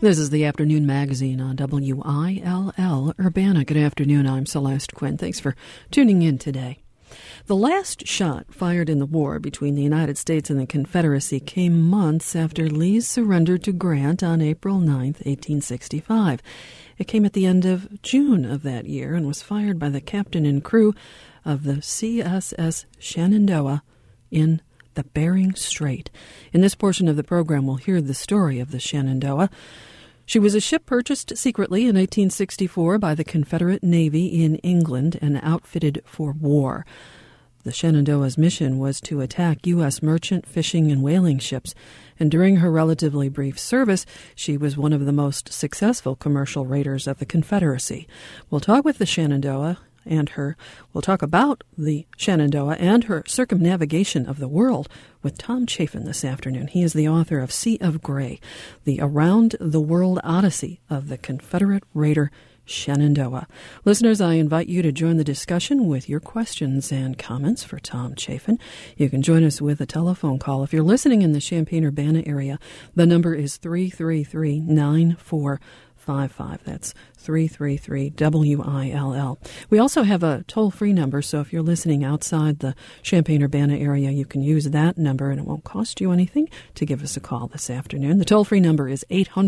This is the Afternoon Magazine on WILL Urbana. Good afternoon. I'm Celeste Quinn. Thanks for tuning in today. The last shot fired in the war between the United States and the Confederacy came months after Lee's surrender to Grant on April 9, 1865. It came at the end of June of that year and was fired by the captain and crew of the CSS Shenandoah in the Bering Strait. In this portion of the program, we'll hear the story of the Shenandoah. She was a ship purchased secretly in 1864 by the Confederate Navy in England and outfitted for war. The Shenandoah's mission was to attack U.S. merchant, fishing, and whaling ships, and during her relatively brief service, she was one of the most successful commercial raiders of the Confederacy. We'll talk with the Shenandoah and her. We'll talk about the Shenandoah and her circumnavigation of the world with Tom Chafin this afternoon. He is the author of Sea of Gray, the around-the-world odyssey of the Confederate raider Shenandoah. Listeners, I invite you to join the discussion with your questions and comments for Tom Chafin. You can join us with a telephone call. If you're listening in the Champaign-Urbana area, the number is 333-9455. That's 333-WILL. We also have a toll-free number, so if you're listening outside the Champaign-Urbana area, you can use that number, and it won't cost you anything to give us a call this afternoon. The toll-free number is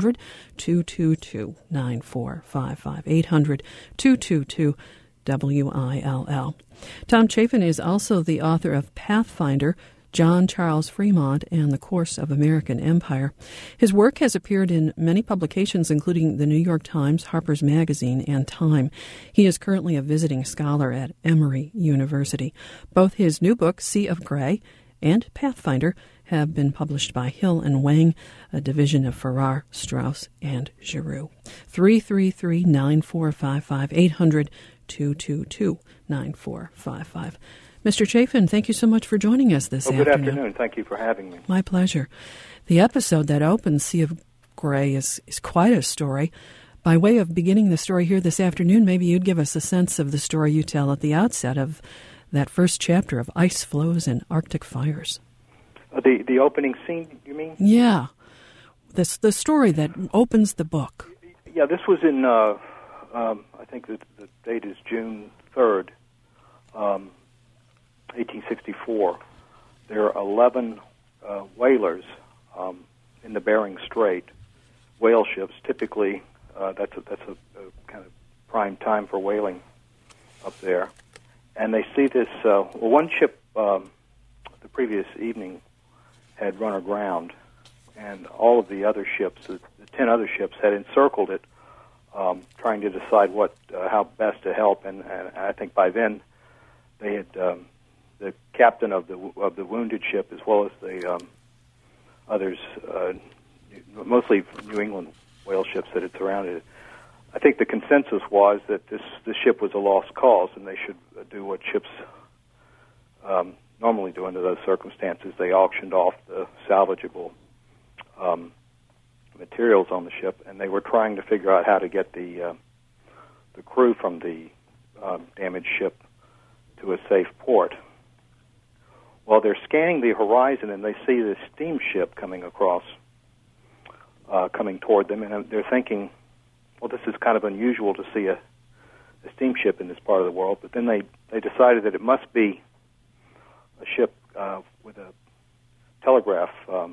800-222-9455, 800-222-WILL. Tom Chafin is also the author of Pathfinder, John Charles Fremont, and the Course of American Empire. His work has appeared in many publications, including the New York Times, Harper's Magazine, and Time. He is currently a visiting scholar at Emory University. Both his new book, Sea of Gray, and Pathfinder have been published by Hill and Wang, a division of Farrar, Straus, and Giroux. 333-9455, 800-222-9455. Mr. Chafin, thank you so much for joining us this afternoon. Good afternoon. Thank you for having me. My pleasure. The episode that opens Sea of Gray is quite a story. By way of beginning the story here this afternoon, maybe you'd give us a sense of the story you tell at the outset of that first chapter of Ice Floes and Arctic Fires. The opening scene, you mean? Yeah. The story that opens the book. Yeah, this was in, I think the date is June 3rd, 1864. There are 11 whalers in the Bering Strait, whale ships. Typically, that's a kind of prime time for whaling up there. And they see this. One ship the previous evening had run aground, and all of the other ships, the 10 other ships, had encircled it, trying to decide how best to help. And I think by then they had. The captain of the wounded ship, as well as the others, mostly New England whale ships that had surrounded it. I think the consensus was that this ship was a lost cause, and they should do what ships normally do under those circumstances. They auctioned off the salvageable materials on the ship, and they were trying to figure out how to get the crew from the damaged ship to a safe port. Well, they're scanning the horizon, and they see this steamship coming across, coming toward them, and they're thinking, well, this is kind of unusual to see a steamship in this part of the world. But then they decided that it must be a ship with a telegraph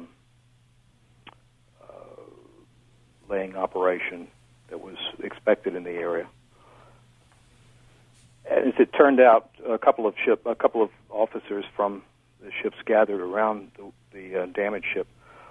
laying operation that was expected in the area. As it turned out, a couple of officers from the ships gathered around the damaged ship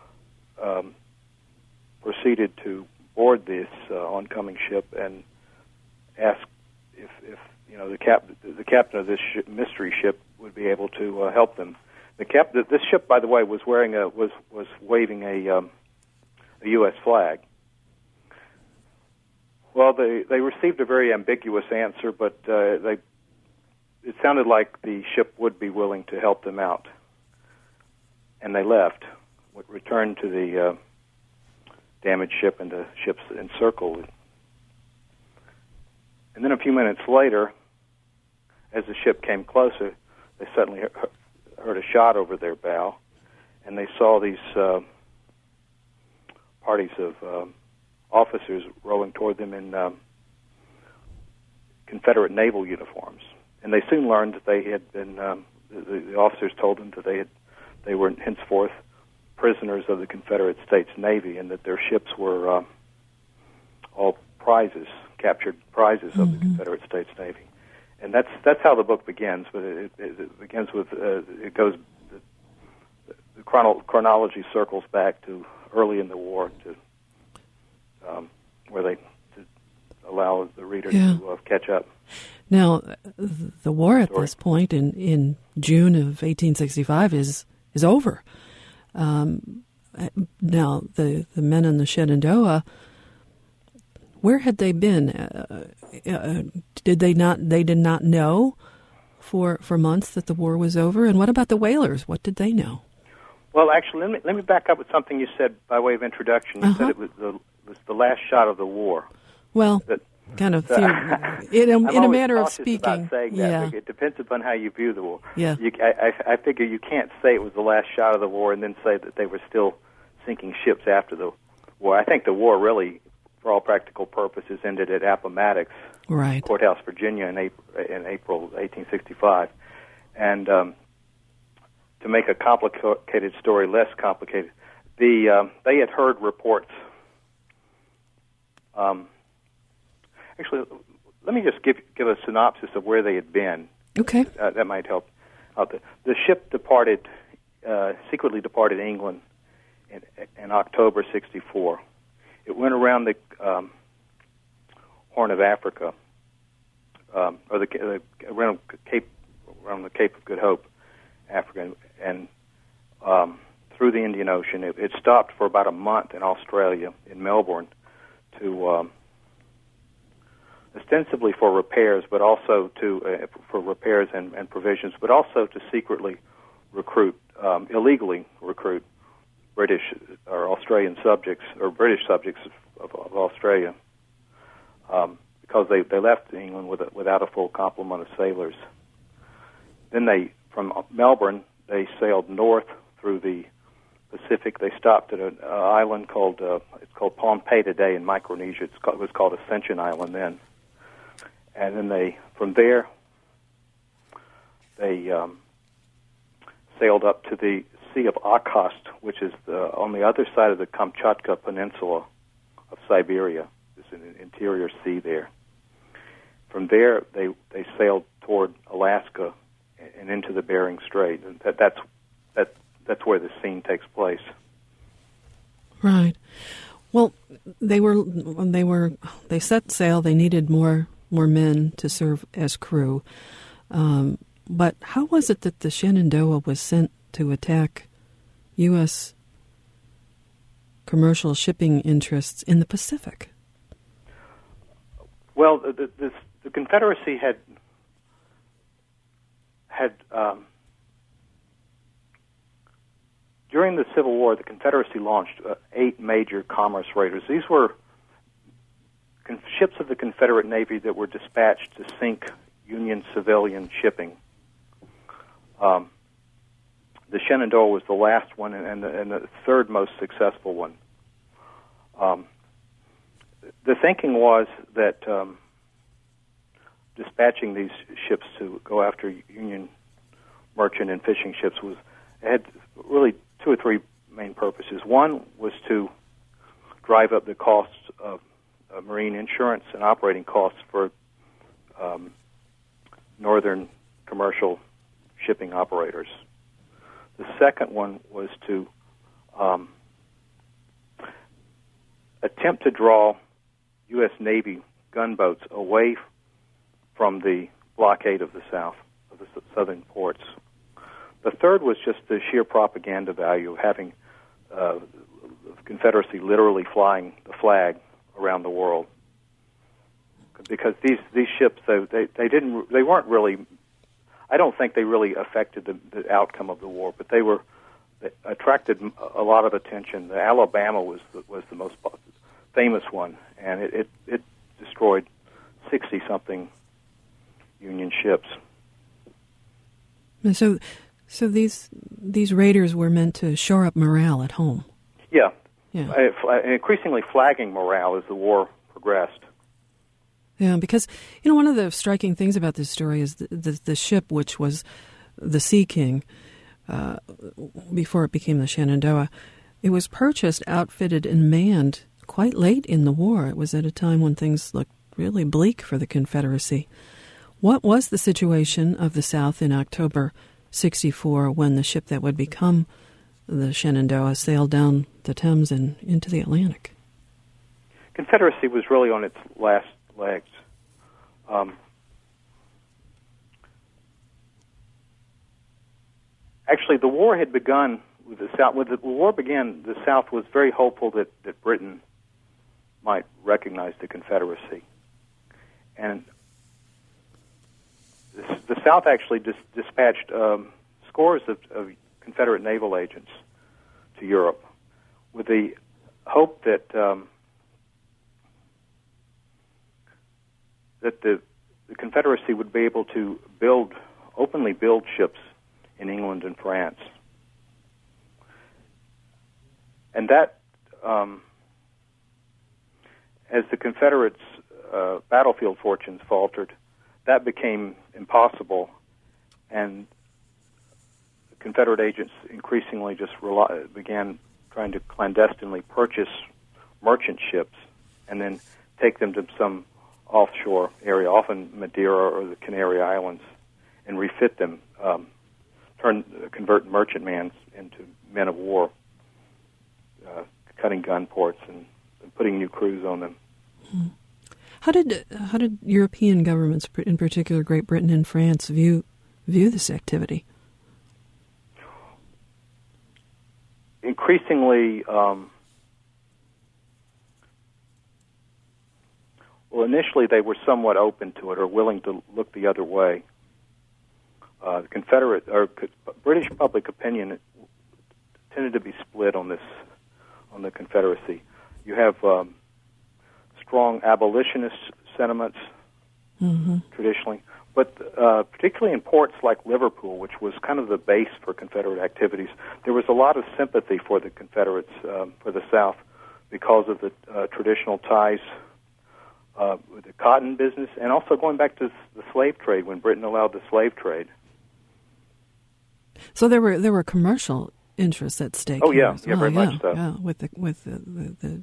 proceeded to board this oncoming ship and asked if the captain of this mystery ship would be able to help them. This ship, by the way, was waving a U.S. flag. Well, they received a very ambiguous answer, but it sounded like the ship would be willing to help them out. And they left, returned to the damaged ship and the ships encircled. And then a few minutes later, as the ship came closer, they suddenly heard a shot over their bow, and they saw these parties of officers rowing toward them in Confederate naval uniforms. And they soon learned that they had been, the officers told them that they were henceforth prisoners of the Confederate States Navy, and that their ships were all prizes, captured prizes of the Confederate States Navy. And that's how the book begins. But it begins with it goes the chronology circles back to early in the war to where they to allow the reader to catch up. Now, the war at this point in June of 1865 is over. Now, the men in the Shenandoah, where had they been? Did they not know for months that the war was over? And what about the whalers? What did they know? Well, actually, let me back up with something you said by way of introduction. You said it was the last shot of the war. Well, kind of in a matter of speaking. About saying that. It depends upon how you view the war. Yeah. I figure you can't say it was the last shot of the war and then say that they were still sinking ships after the war. I think the war really, for all practical purposes, ended at Appomattox, right, Courthouse, Virginia, in April 1865. And to make a complicated story less complicated, they had heard reports. Actually, let me just give a synopsis of where they had been. Okay. That might help. The ship secretly departed England in October '64. It went around the Horn of Africa, or around the Cape of Good Hope, Africa, and through the Indian Ocean. It stopped for about a month in Australia, in Melbourne, to ostensibly for repairs, but also for repairs and provisions, but also to secretly illegally recruit British or Australian subjects or British subjects of Australia, because they left England without a full complement of sailors. Then from Melbourne, they sailed north through the Pacific. They stopped at an island called Pohnpei today in Micronesia. It was called Ascension Island then. And then from there, they sailed up to the Sea of Okhotsk, which is on the other side of the Kamchatka Peninsula of Siberia. There's an interior sea there. From there, they sailed toward Alaska and into the Bering Strait. And that's where the scene takes place. Right. Well, they set sail. They needed more men to serve as crew. But how was it that the Shenandoah was sent to attack U.S. commercial shipping interests in the Pacific? Well, the Confederacy had during the Civil War, the Confederacy launched 8 major commerce raiders. These were ships of the Confederate Navy that were dispatched to sink Union civilian shipping. The Shenandoah was the last one and the third most successful one. The thinking was that dispatching these ships to go after Union merchant and fishing ships had really 2 or 3 main purposes. One was to drive up the costs of marine insurance and operating costs for northern commercial shipping operators. The second one was to attempt to draw U.S. Navy gunboats away from the blockade of the South, of the southern ports. The third was just the sheer propaganda value of having the Confederacy literally flying the flag around the world. Because these ships, they weren't really. I don't think they really affected the outcome of the war, but they attracted a lot of attention. The Alabama was the most famous one, and it destroyed 60-something Union ships. And so these raiders were meant to shore up morale at home. Yeah, Yeah. Increasingly flagging morale as the war progressed. Yeah, because, one of the striking things about this story is the ship, which was the Sea King, before it became the Shenandoah, it was purchased, outfitted, and manned quite late in the war. It was at a time when things looked really bleak for the Confederacy. What was the situation of the South in October 1964 when the ship that would become the Shenandoah sailed down the Thames and into the Atlantic? Confederacy was really on its last legs. Actually, the war had begun with the South. When the war began, the South was very hopeful that Britain might recognize the Confederacy, and the South actually dispatched scores of Confederate naval agents to Europe with the hope that the Confederacy would be able to openly build ships in England and France. And that, as the Confederates' battlefield fortunes faltered, that became impossible, and Confederate agents increasingly just began trying to clandestinely purchase merchant ships and then take them to some offshore area, often Madeira or the Canary Islands, and refit them, convert merchantmans into men of war, cutting gun ports and putting new crews on them. Hmm. How did European governments, in particular Great Britain and France, view this activity? Increasingly, initially they were somewhat open to it or willing to look the other way. The Confederate or British public opinion tended to be split on the Confederacy. You have strong abolitionist sentiments traditionally, but particularly in ports like Liverpool, which was kind of the base for Confederate activities, there was a lot of sympathy for the Confederates, for the South, because of the traditional ties with the cotton business, and also going back to the slave trade when Britain allowed the slave trade. So there were commercial interests at stake. Oh yeah, yeah, very much so. Yeah, with the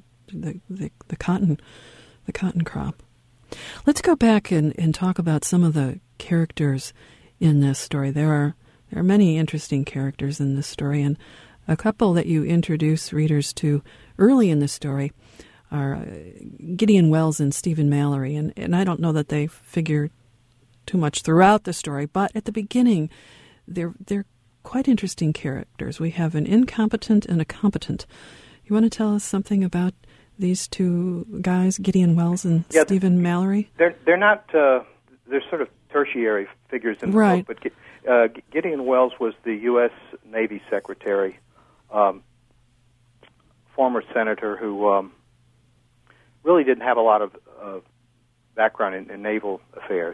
cotton crop. Let's go back and talk about some of the characters in this story. There are many interesting characters in this story, and a couple that you introduce readers to early in the story are Gideon Wells and Stephen Mallory, and I don't know that they figure too much throughout the story, but at the beginning, they're quite interesting characters. We have an incompetent and a competent. You want to tell us something about these two guys, Gideon Wells and Stephen Mallory? They're not. They're sort of tertiary figures in the right. book. But Gideon Wells was the U.S. Navy Secretary, former senator who really didn't have a lot of background in naval affairs.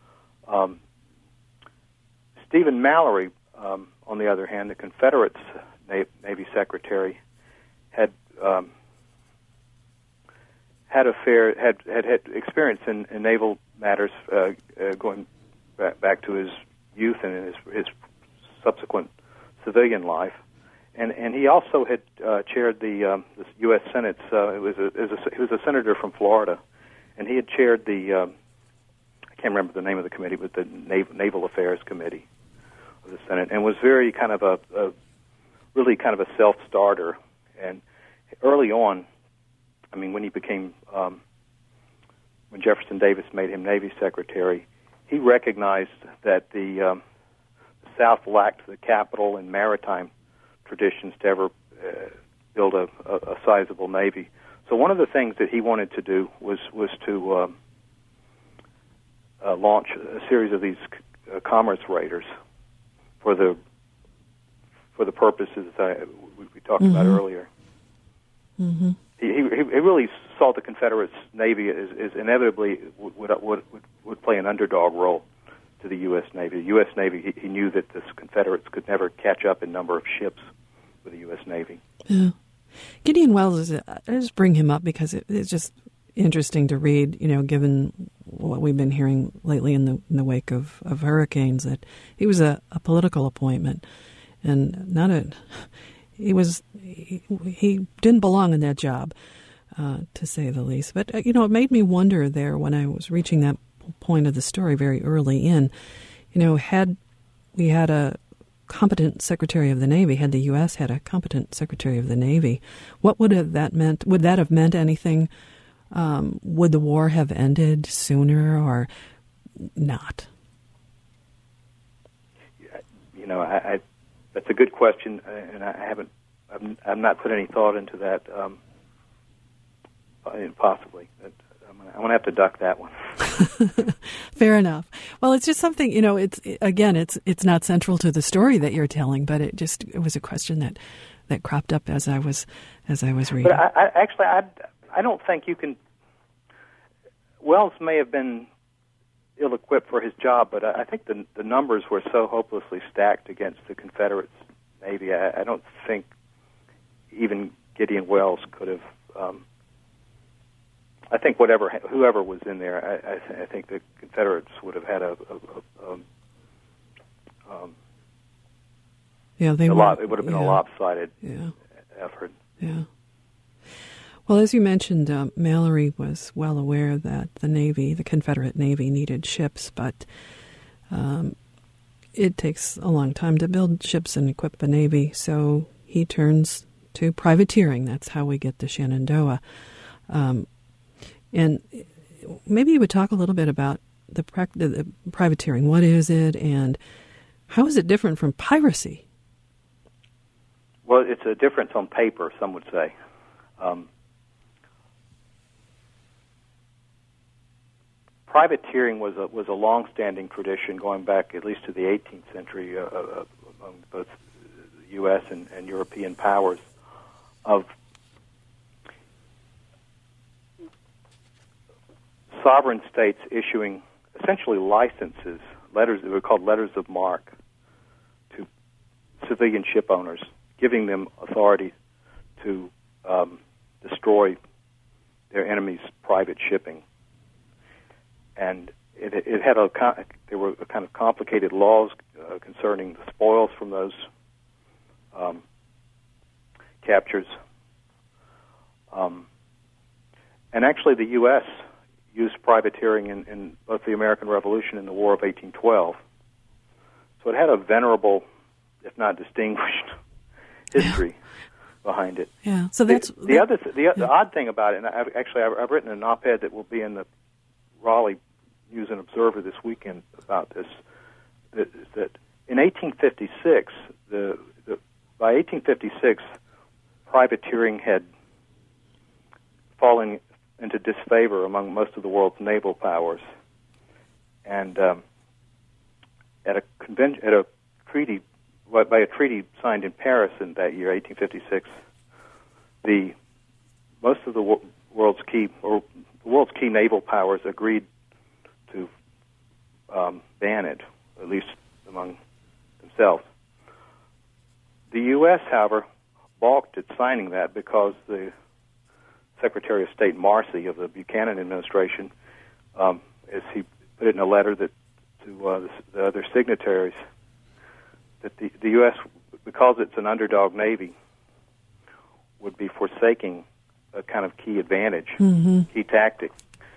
Stephen Mallory, on the other hand, the Confederates' Navy Secretary, had experience in naval matters going back to his youth and his subsequent civilian life, and he also had chaired the U.S. Senate. He was a senator from Florida, and he had chaired the I can't remember the name of the committee, but the Naval Affairs Committee of the Senate, and was very kind of a self-starter. And early on, I mean, when he became when Jefferson Davis made him Navy Secretary, he recognized that the South lacked the capital and maritime traditions to ever build a sizable navy. So one of the things that he wanted to do was to launch a series of these commerce raiders for the purposes that we talked about earlier. Mm-hmm. He really saw the Confederates Navy as inevitably would play an underdog role to the U.S. Navy. The U.S. Navy, he knew that the Confederates could never catch up in number of ships with the U.S. Navy. Yeah. Gideon Welles, I just bring him up because it's just interesting to read, given what we've been hearing lately in the wake of hurricanes, that he was a political appointment and he didn't belong in that job, to say the least. But, it made me wonder there when I was reaching that point of the story very early in, had we had a competent Secretary of the Navy, had the U.S. had a competent Secretary of the Navy, what would that meant? Would that have meant anything? Would the war have ended sooner or not? That's a good question, and I've not put any thought into that. Possibly, I'm going to have to duck that one. Fair enough. Well, it's just something, it's not central to the story that you're telling, but it was a question that cropped up as I was reading. But I don't think you can. Wells may have been ill-equipped for his job, but I think the numbers were so hopelessly stacked against the Confederate Navy. I don't think even Gideon Welles could have. I think whoever was in there, I think the Confederates would have had it would have been a lopsided effort. Yeah. Well, as you mentioned, Mallory was well aware that the Confederate Navy, needed ships, but it takes a long time to build ships and equip a Navy, so he turns to privateering. That's how we get the Shenandoah. And maybe you would talk a little bit about the privateering. What is it, and how is it different from piracy? Well, it's a difference on paper, some would say. Privateering was a long-standing tradition going back at least to the 18th century among both U.S. and European powers of sovereign states issuing essentially licenses, letters that were called letters of marque, to civilian ship owners, giving them authority to destroy their enemies' private shipping. And it had there were kind of complicated laws concerning the spoils from those captures. And actually the U.S. used privateering in both the American Revolution and the War of 1812. So it had a venerable, if not distinguished, history behind it. Yeah. So that's the odd thing about it. And I've written an op-ed that will be in the Raleigh News and Observer this weekend about this. That in 1856, by 1856, privateering had fallen into disfavor among most of the world's naval powers, and at a treaty signed in Paris in that year, 1856, most of the world's key naval powers agreed to ban it, at least among themselves. The U.S., however, balked at signing that because the Secretary of State Marcy of the Buchanan administration, as he put it in a letter to the other signatories, that the U.S., because it's an underdog Navy, would be forsaking a kind of key advantage, key tactic.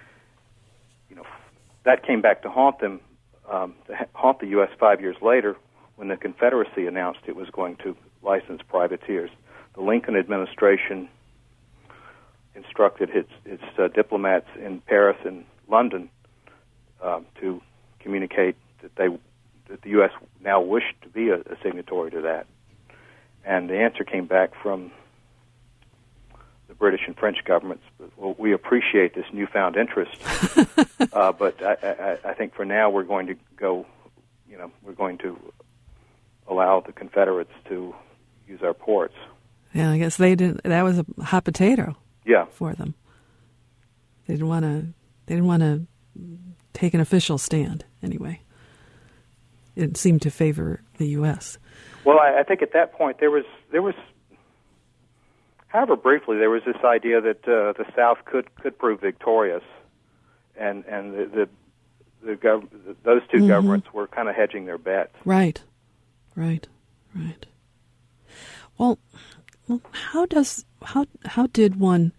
That came back to haunt them, haunt the U.S. 5 years later when the Confederacy announced it was going to license privateers. The Lincoln administration instructed its diplomats in Paris and London to communicate that the U.S. now wished to be a signatory to that. And the answer came back from the British and French governments. Well, we appreciate this newfound interest, but I think for now we're going to go, we're going to allow the Confederates to use our ports. Yeah, I guess they didn't. That was a hot potato. Yeah. For them, they didn't want to take an official stand. Anyway, it seemed to favor the U.S. Well, I think at that point there was However, briefly, there was this idea that the South could prove victorious, and those two governments were kind of hedging their bets. Right. Well, how did one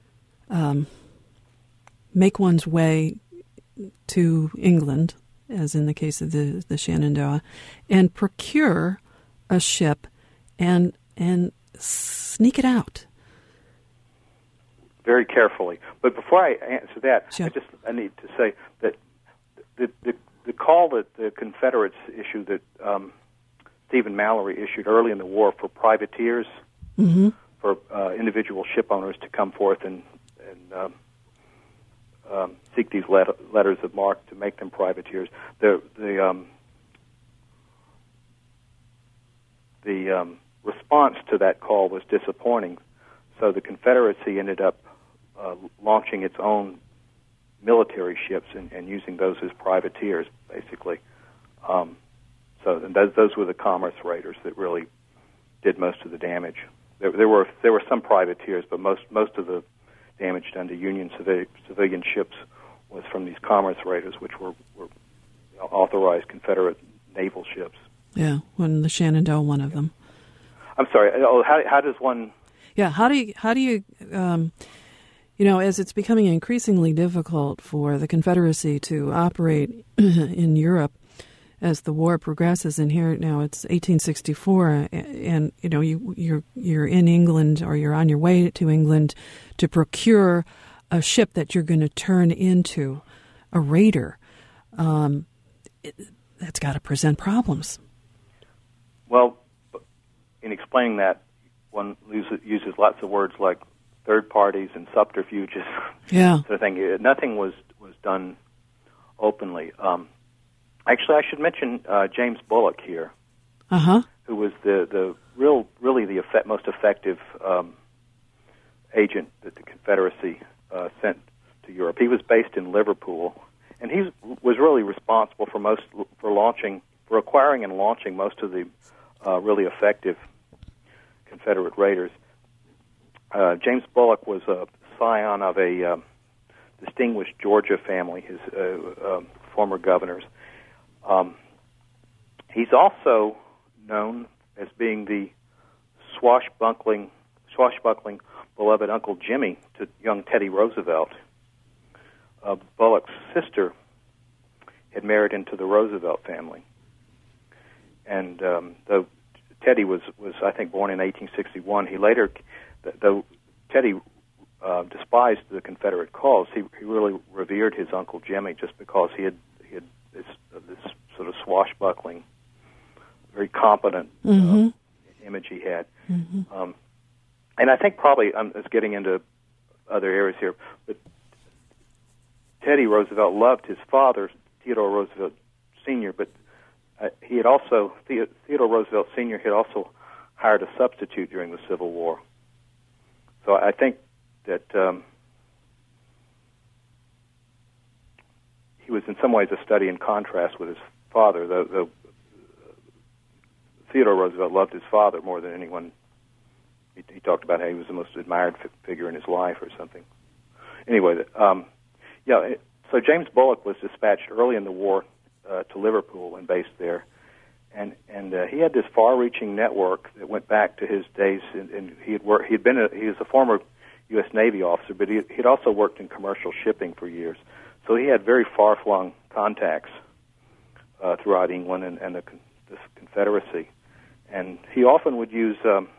make one's way to England, as in the case of the Shenandoah, and procure a ship and sneak it out? Very carefully. But before I answer that, sure. I need to say that the call that the Confederates issued, that Stephen Mallory issued early in the war for privateers, for individual ship owners to come forth and seek these letters of marque to make them privateers. The response to that call was disappointing, so the Confederacy ended up launching its own military ships and using those as privateers, basically. Those were the commerce raiders that really did most of the damage. There were some privateers, but most of the damage done to Union civilian ships was from these commerce raiders, which were authorized Confederate naval ships. Yeah, when the Shenandoah, one of them. I'm sorry. How does one? Yeah, how do you as it's becoming increasingly difficult for the Confederacy to operate in Europe as the war progresses, and here now it's 1864, and you're in England, or you're on your way to England to procure a ship that you're going to turn into a raider. That's got to present problems. Well, in explaining that, one uses lots of words like third parties and subterfuges. Yeah. Sort of thing. Nothing was done openly. Actually, I should mention James Bullock here, who was the most effective agent that the Confederacy sent to Europe. He was based in Liverpool, and he was really responsible for acquiring and launching most of the really effective Confederate raiders. James Bullock was a scion of a distinguished Georgia family, his former governors. He's also known as being the swashbuckling beloved Uncle Jimmy to young Teddy Roosevelt. Bullock's sister had married into the Roosevelt family, and though Teddy was I think born in 1861, he later, though Teddy despised the Confederate cause, he really revered his Uncle Jimmy just because he had this sort of swashbuckling, very competent image he had. And I think probably I'm just getting into other areas here, but Teddy Roosevelt loved his father, Theodore Roosevelt Sr., but he had also, Theodore Roosevelt Sr. had also hired a substitute during the Civil War. So I think that he was in some ways a study in contrast with his father, though Theodore Roosevelt loved his father more than anyone. He talked about how he was the most admired figure in his life or something. Anyway, so James Bullock was dispatched early in the war to Liverpool and based there, and he had this far-reaching network that went back to his days. And he was a former U.S. Navy officer, but he'd also worked in commercial shipping for years. So he had very far-flung contacts throughout England and the Confederacy, and he often would use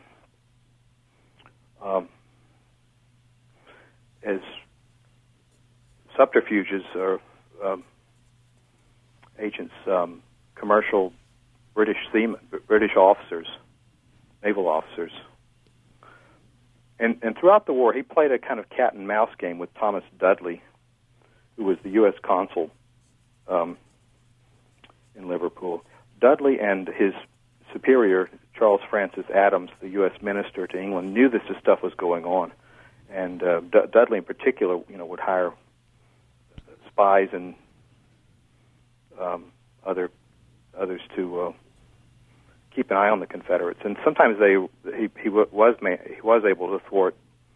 as subterfuges or agents, commercial British officers, naval officers. And throughout the war, he played a kind of cat and mouse game with Thomas Dudley, who was the U.S. consul in Liverpool. Dudley and his superior, Charles Francis Adams, the U.S. minister to England, knew this stuff was going on. And Dudley, in particular, would hire spies and others to keep an eye on the Confederates, and sometimes he was able to thwart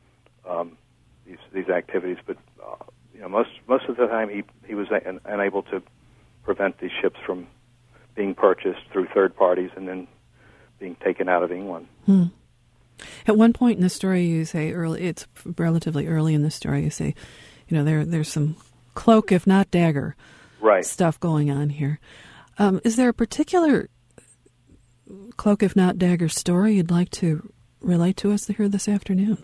these activities, but most of the time he was unable to prevent these ships from being purchased through third parties and then being taken out of England. At one point in the story, you say it's relatively early in the story. You say, there's some cloak, if not dagger, stuff going on here. Is there a particular cloak, if not dagger, story you'd like to relate to us here this afternoon?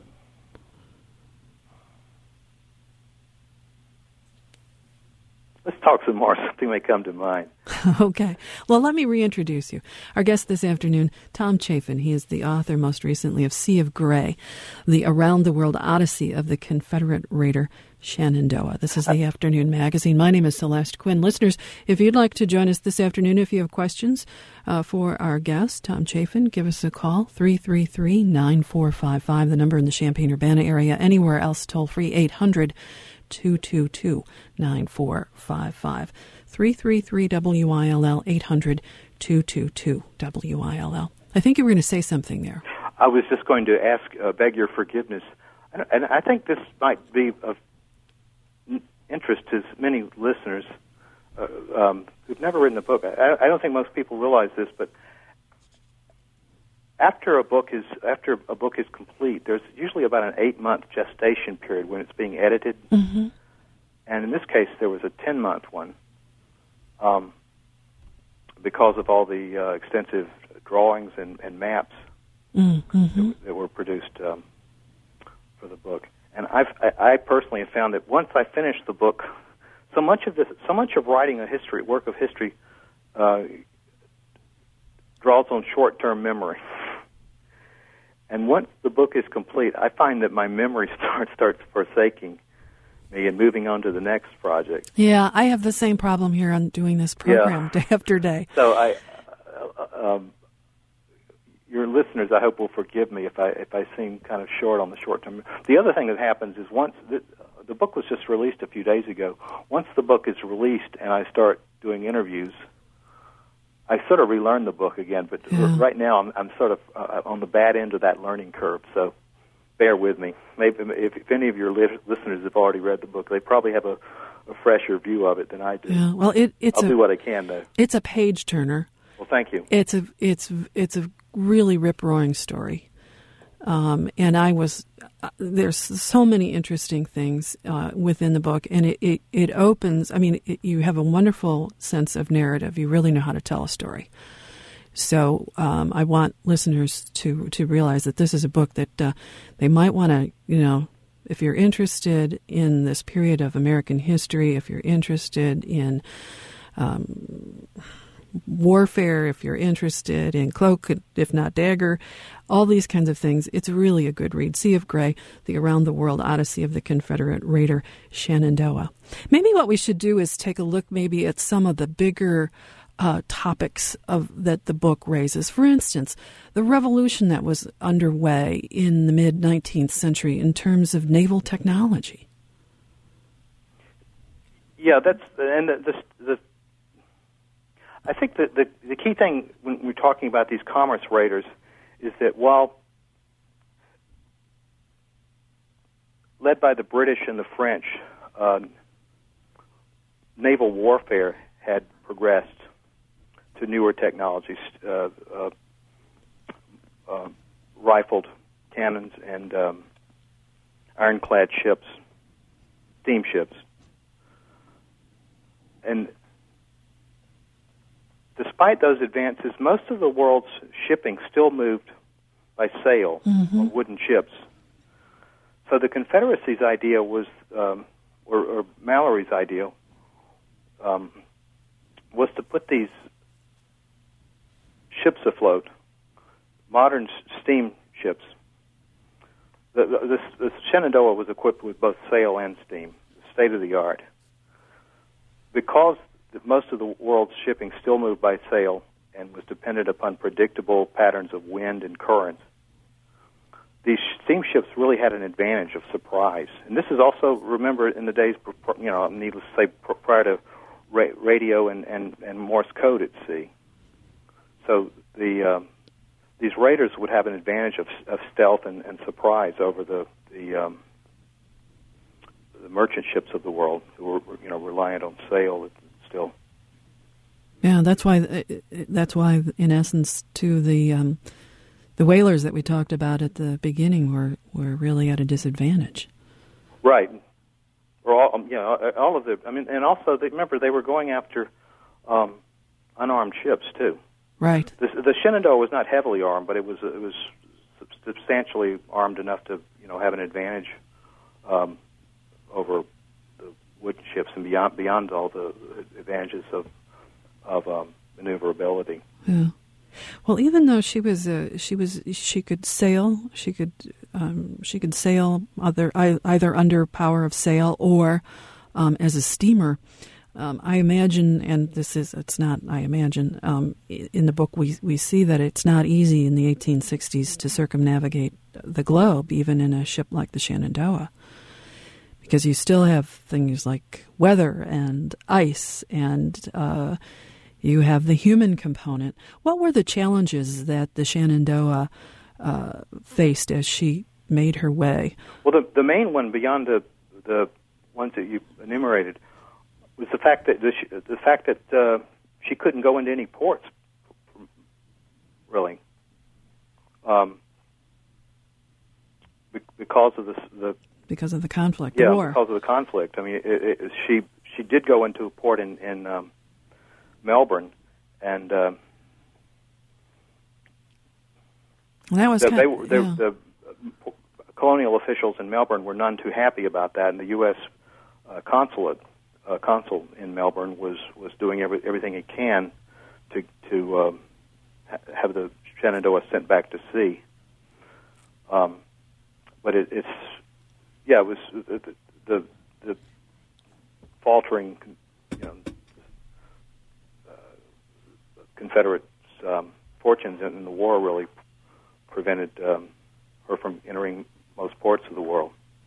Let's talk some more. Something may come to mind. Okay. Well, let me reintroduce you. Our guest this afternoon, Tom Chafin. He is the author most recently of Sea of Gray, the around-the-world odyssey of the Confederate raider Shenandoah. This is the Afternoon Magazine. My name is Celeste Quinn. Listeners, if you'd like to join us this afternoon, if you have questions for our guest, Tom Chafin, give us a call, 333-9455, the number in the Champaign-Urbana area. Anywhere else, toll-free, 800-222-9455. 333-WILL, 800-222-WILL. I think you were going to say something there. I was just going to beg your forgiveness. And I think this might be of interest to many listeners who've never written a book. I don't think most people realize this, but after a book is complete, there's usually about an 8-month gestation period when it's being edited. Mm-hmm. And in this case, there was a 10-month one because of all the extensive drawings and maps that were produced for the book. And I personally have found that once I finish the book, so much of writing a work of history draws on short-term memory. And once the book is complete, I find that my memory starts forsaking me and moving on to the next project. Yeah, I have the same problem here on doing this program day after day. So your listeners, I hope, will forgive me if I seem kind of short on the short term. The other thing that happens is once the book was just released a few days ago. Once the book is released and I start doing interviews, I sort of relearn the book again. But right now, I'm sort of on the bad end of that learning curve. So bear with me. Maybe if any of your listeners have already read the book, they probably have a fresher view of it than I do. Yeah. Well, I'll do what I can, though. It's a page turner. Well, thank you. It's a really rip-roaring story, and there's so many interesting things within the book, and it opens. I mean, you have a wonderful sense of narrative. You really know how to tell a story. So I want listeners to realize that this is a book that they might want to, if you're interested in this period of American history, if you're interested in warfare, if you're interested in cloak, if not dagger, all these kinds of things, it's really a good read. Sea of Gray, the around-the-world odyssey of the Confederate raider Shenandoah. Maybe what we should do is take a look maybe at some of the bigger topics that the book raises. For instance, the revolution that was underway in the mid-19th century in terms of naval technology. Yeah, I think that the key thing when we're talking about these commerce raiders is that while led by the British and the French, naval warfare had progressed to newer technologies, rifled cannons and ironclad ships, steamships. And despite those advances, most of the world's shipping still moved by sail on wooden ships. So the Confederacy's idea was, or Mallory's idea, was to put these ships afloat, modern steamships. The Shenandoah was equipped with both sail and steam, state-of-the-art. Because most of the world's shipping still moved by sail and was dependent upon predictable patterns of wind and currents, these steamships really had an advantage of surprise. And this is also, remember, in the days, needless to say, prior to radio and Morse code at sea. so these raiders would have an advantage of stealth and surprise over the merchant ships of the world who were reliant on sail still. Yeah, that's why in essence too the whalers that we talked about at the beginning were really at a disadvantage. Right. Or all of the. I mean, and also remember they were going after unarmed ships too. Right. The Shenandoah was not heavily armed, but it was substantially armed enough to have an advantage over the wooden ships and beyond all the advantages of maneuverability. Yeah. Well, even though she could sail, she could sail either under power of sail or as a steamer. I imagine, and it's not I imagine, in the book we see that it's not easy in the 1860s to circumnavigate the globe, even in a ship like the Shenandoah, because you still have things like weather and ice, and you have the human component. What were the challenges that the Shenandoah faced as she made her way? Well, the main one beyond the ones that you enumerated was the fact that she couldn't go into any ports, really, because of the conflict, the war. Because of the conflict. I mean, she did go into a port in Melbourne, and that was the colonial officials in Melbourne were none too happy about that, and the U.S. Consul in Melbourne was doing everything he can to have the Shenandoah sent back to sea. But it was the faltering, Confederate fortunes in the war really prevented her from entering most ports of the world.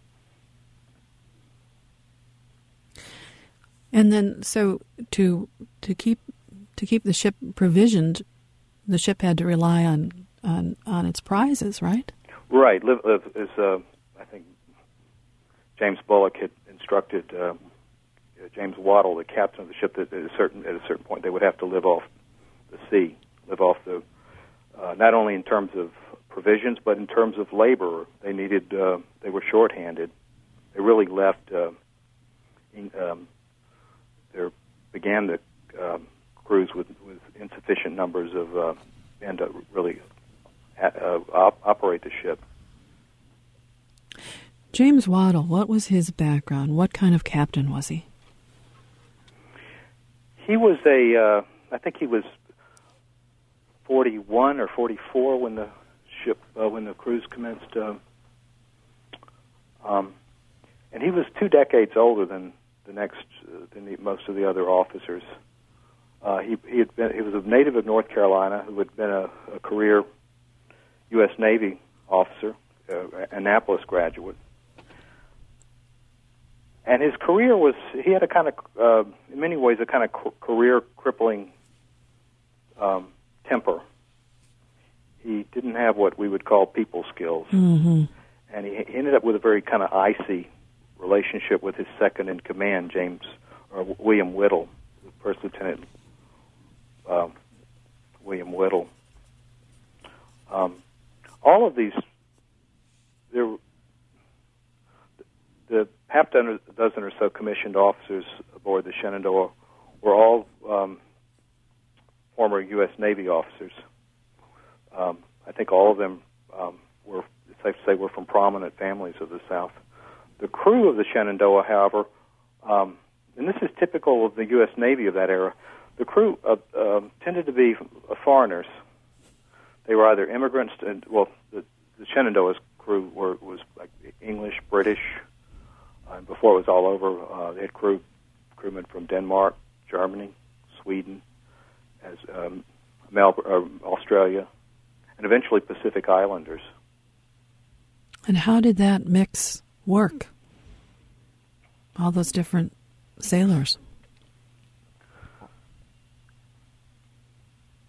And then, so to keep the ship provisioned, the ship had to rely on its prizes, right? Right. As I think James Bullock had instructed James Waddell, the captain of the ship, that at a certain point they would have to live off the sea, live off the not only in terms of provisions but in terms of labor. They were shorthanded. They really left. There began the cruise with insufficient numbers of men to really operate the ship. James Waddell, what was his background? What kind of captain was he? He was I think he was 41 or 44 when the cruise commenced, and he was 2 decades older than most of the other officers. He was a native of North Carolina who had been a career U.S. Navy officer, Annapolis graduate. And his career he had a kind of, in many ways, a kind of career crippling temper. He didn't have what we would call people skills. Mm-hmm. And he ended up with a very kind of icy relationship with his second in command, William Whittle, First Lieutenant William Whittle. All of these, the half dozen or so commissioned officers aboard the Shenandoah were all former U.S. Navy officers. I think all of them were, it's safe to say, were from prominent families of the South. The crew of the Shenandoah, however, and this is typical of the U.S. Navy of that era, the crew tended to be foreigners. They were either immigrants, the Shenandoah's crew was like English, British. Before it was all over, they had crewmen from Denmark, Germany, Sweden, as Australia, and eventually Pacific Islanders. And how did that mix work? All those different sailors.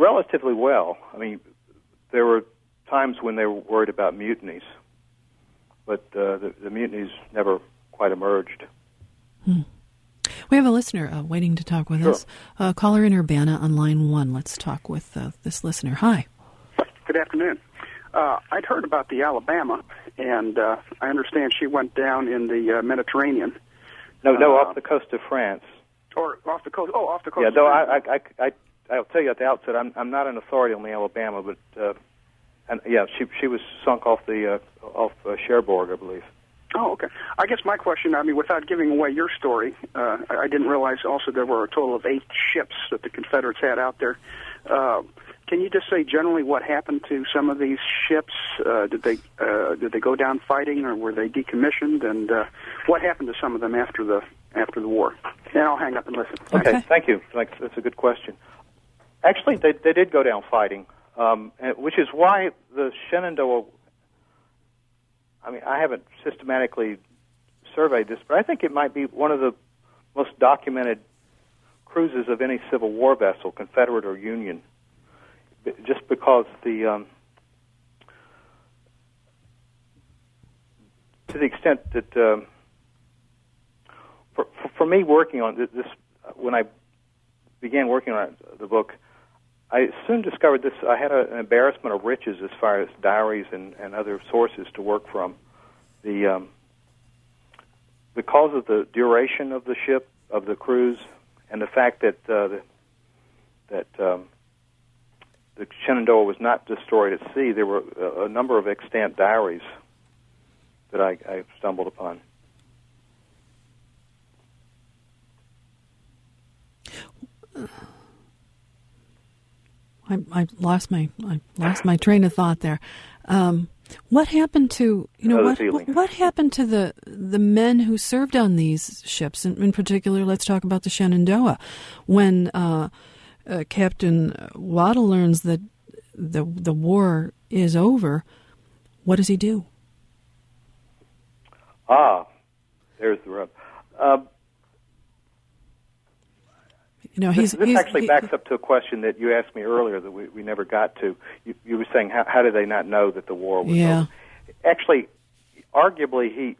Relatively well. I mean, there were times when they were worried about mutinies, but the mutinies never quite emerged. We have a listener waiting to talk with us. Caller in Urbana on line 1. Let's talk with this listener. Hi. Good afternoon. I'd heard about the Alabama, and I understand she went down in the Mediterranean. No, off the coast of France. Or off the coast. Oh, off the coast. Yeah, though I'll tell you at the outset, I'm not an authority on the Alabama, but she was sunk off Cherbourg, I believe. Oh, okay. I guess my question, I mean, without giving away your story, I didn't realize also there were a total of 8 ships that the Confederates had out there. Can you just say generally what happened to some of these ships? Did they go down fighting, or were they decommissioned? And what happened to some of them after the war? And I'll hang up and listen. Okay. Thank you. That's a good question. Actually, they did go down fighting, which is why the Shenandoah. I mean, I haven't systematically surveyed this, but I think it might be one of the most documented cruises of any Civil War vessel, Confederate or Union, just because to the extent that for me working on this, when I began working on the book, I soon discovered this. I had an embarrassment of riches as far as diaries and other sources to work from. Because of the duration of the ship, of the cruise, and the fact that the Shenandoah was not destroyed at sea, there were a number of extant diaries that I stumbled upon. I lost my train of thought there. What happened to what happened to the men who served on these ships? In particular, let's talk about the Shenandoah. When Captain Waddell learns that the war is over, what does he do? There's the rub. This actually backs up to a question that you asked me earlier that we never got to. You were saying, how did they not know that the war was over? Actually, arguably,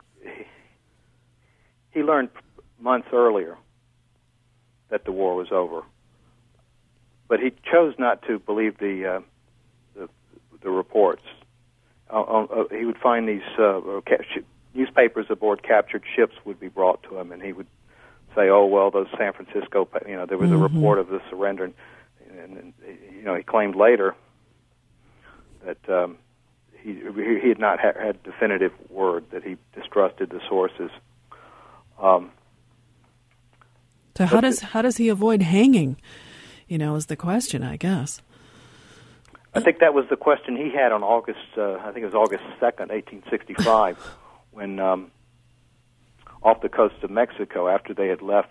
he learned months earlier that the war was over. But he chose not to believe the reports. He would find these newspapers aboard captured ships would be brought to him, and he would say, "Oh well, those San Francisco, there was a report of the surrender," and he claimed later that he had not had definitive word, that he distrusted the sources. So how does he avoid hanging? Is the question, I guess. I think that was the question he had on August 2nd, 1865, when. Off the coast of Mexico, after they had left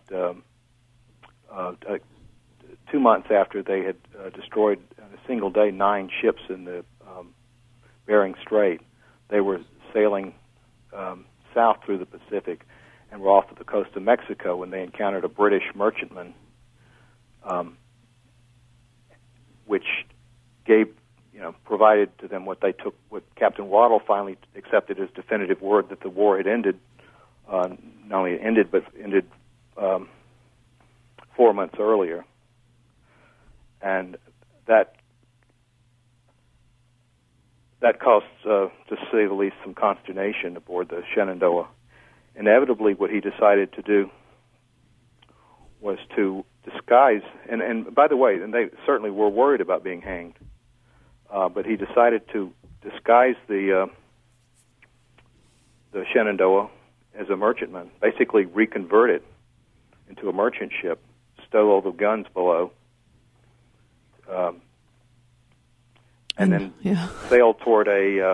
2 months after they had destroyed in a single day 9 ships in the Bering Strait. They were sailing south through the Pacific and were off the coast of Mexico when they encountered a British merchantman, which provided to them what Captain Waddell finally accepted as definitive word that the war had ended. Not only ended, but ended 4 months earlier. And that caused, to say the least, some consternation aboard the Shenandoah. Inevitably, what he decided to do was to disguise, and by the way, and they certainly were worried about being hanged, but he decided to disguise the Shenandoah as a merchantman, basically reconvert it into a merchant ship, stow all the guns below, and then sailed toward a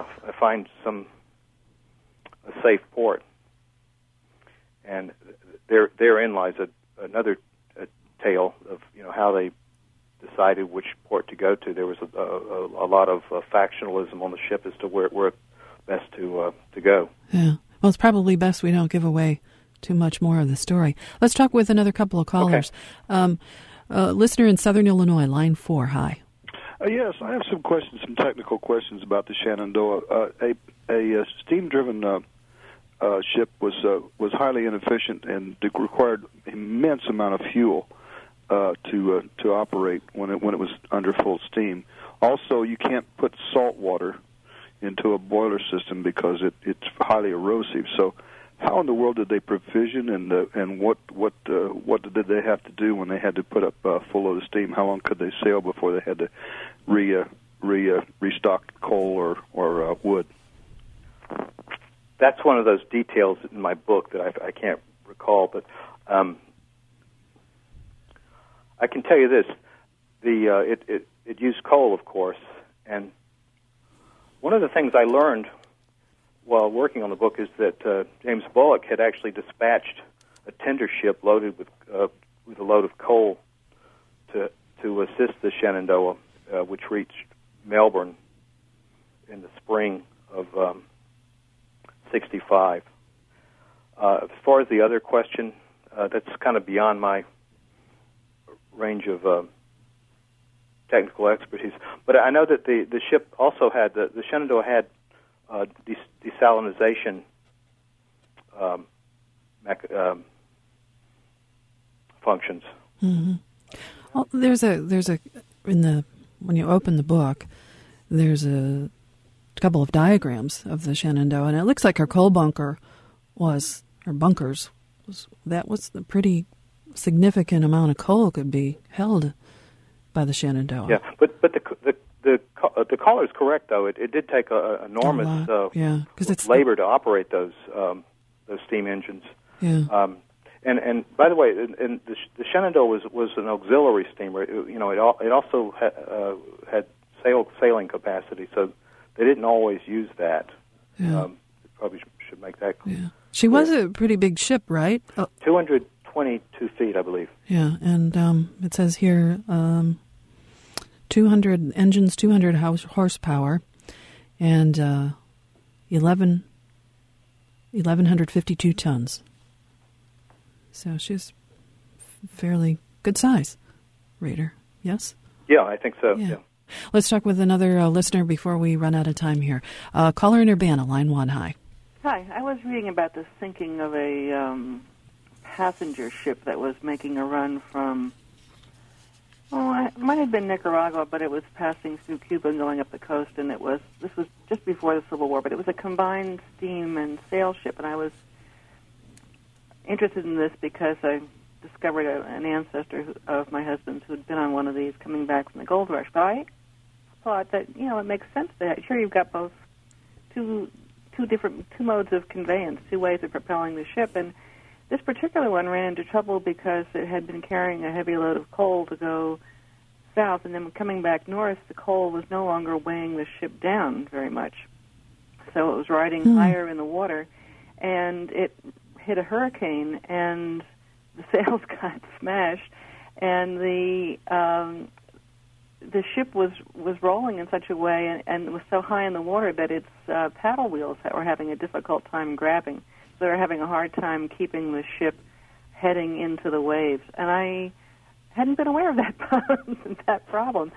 safe port. And therein lies another tale of how they decided which port to go to. There was a lot of factionalism on the ship as to where best to go. Yeah. Well, it's probably best we don't give away too much more of the story. Let's talk with another couple of callers. Okay. Listener in Southern Illinois, line 4. Hi. Yes, I have some questions, some technical questions about the Shenandoah. A steam-driven ship was highly inefficient and required immense amount of fuel to operate when it was under full steam. Also, you can't put salt water into a boiler system because it's highly erosive. So, how in the world did they provision and what did they have to do when they had to put up full load of steam? How long could they sail before they had to restock coal or wood? That's one of those details in my book that I can't recall, but I can tell you this: it used coal, of course, and one of the things I learned while working on the book is that James Bullock had actually dispatched a tender ship loaded with a load of coal to assist the Shenandoah, which reached Melbourne in the spring of '65. As far as the other question, that's kind of beyond my range of technical expertise. But I know that the ship also had, the Shenandoah had desalinization functions. Mm-hmm. Well, there's a when you open the book, there's a couple of diagrams of the Shenandoah, and it looks like her coal bunker was a pretty significant amount of coal could be held by the Shenandoah. Yeah, but the caller is correct, though. It did take enormous labor to operate those steam engines. Yeah. And by the way, the Shenandoah was an auxiliary steamer. It also had sailing capacity, so they didn't always use that. Yeah. Probably should make that clear. Yeah. She was a pretty big ship, right? 222 feet, I believe. Yeah, and it says here 200 engines, 200 horsepower, and 1,152 tons. So she's fairly good size, Rader. Yes? Yeah, I think so. Yeah. Let's talk with another listener before we run out of time here. Caller in Urbana, line 1, hi. Hi, I was reading about the sinking of a passenger ship that was making a run from, it might have been Nicaragua, but it was passing through Cuba and going up the coast, and this was just before the Civil War, but it was a combined steam and sail ship, and I was interested in this because I discovered an ancestor of my husband's who had been on one of these coming back from the gold rush, but I thought that, it makes sense that, sure, you've got both two modes of conveyance, two ways of propelling the ship, and this particular one ran into trouble because it had been carrying a heavy load of coal to go south, and then coming back north, the coal was no longer weighing the ship down very much. So it was riding higher in the water, and it hit a hurricane, and the sails got smashed, and the ship was rolling in such a way and was so high in the water that its paddle wheels were having a difficult time grabbing. So they were having a hard time keeping the ship heading into the waves. And I hadn't been aware of that problem.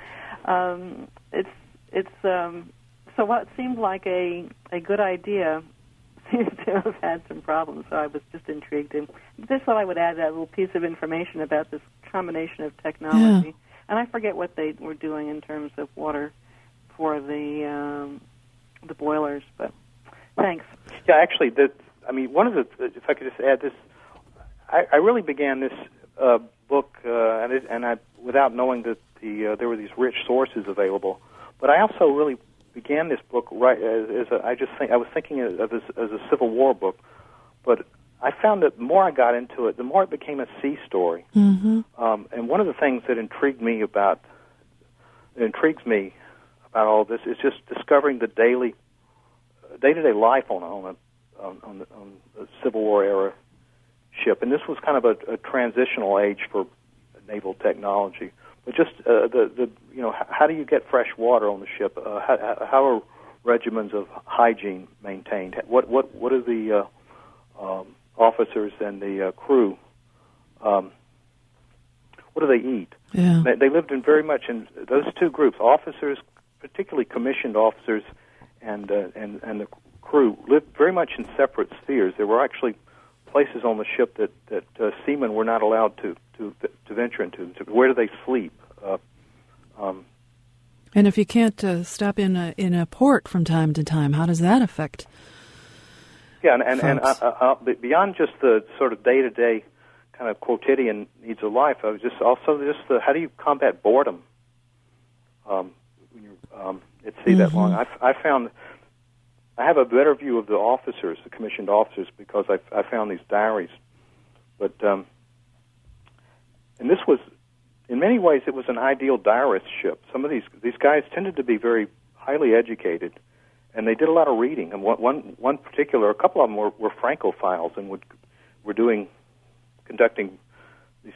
So what seemed like a good idea seems to have had some problems. So I was just intrigued. And just thought I would add that little piece of information about this combination of technology. Yeah. And I forget what they were doing in terms of water for the boilers, but thanks. Yeah, actually, one of the, if I could just add this, I really began this book, and I without knowing that there were these rich sources available. But I also really began this book I was thinking of as a Civil War book, but I found that the more I got into it, the more it became a sea story. Mm-hmm. And one of the things that intrigues me about all this is just discovering the day-to-day life on a Civil War era ship. And this was kind of a transitional age for naval technology. But just how do you get fresh water on the ship? How are regimens of hygiene maintained? What are the what do they eat? Yeah. They lived in very much in those two groups. Officers, particularly commissioned officers, and the crew lived very much in separate spheres. There were actually places on the ship that seamen were not allowed to venture into. Where do they sleep? And if you can't stop in a port from time to time, how does that affect? Yeah, and beyond just the sort of day-to-day kind of quotidian needs of life, I was just how do you combat boredom? When you're at sea that long, I found I have a better view of the officers, the commissioned officers, because I found these diaries. But and this was, in many ways, it was an ideal diarist ship. Some of these guys tended to be very highly educated, and they did a lot of reading. And one particular, a couple of them were Francophiles and were conducting these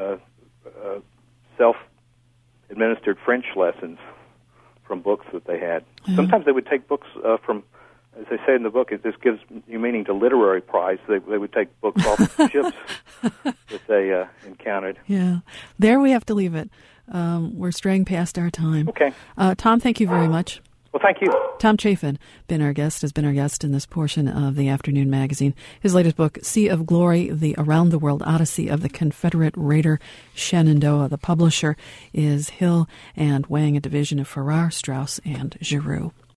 self-administered French lessons from books that they had. Mm-hmm. Sometimes they would take books from, as they say in the book, this gives you meaning to literary prize. They would take books off the ships that they encountered. Yeah. There we have to leave it. We're straying past our time. Okay. Tom, thank you very much. Well, thank you. Tom Chafin has been our guest in this portion of the Afternoon Magazine. His latest book, Sea of Glory, the Around-the-World Odyssey of the Confederate Raider Shenandoah. The publisher is Hill and Wang, a division of Farrar, Straus, and Giroux.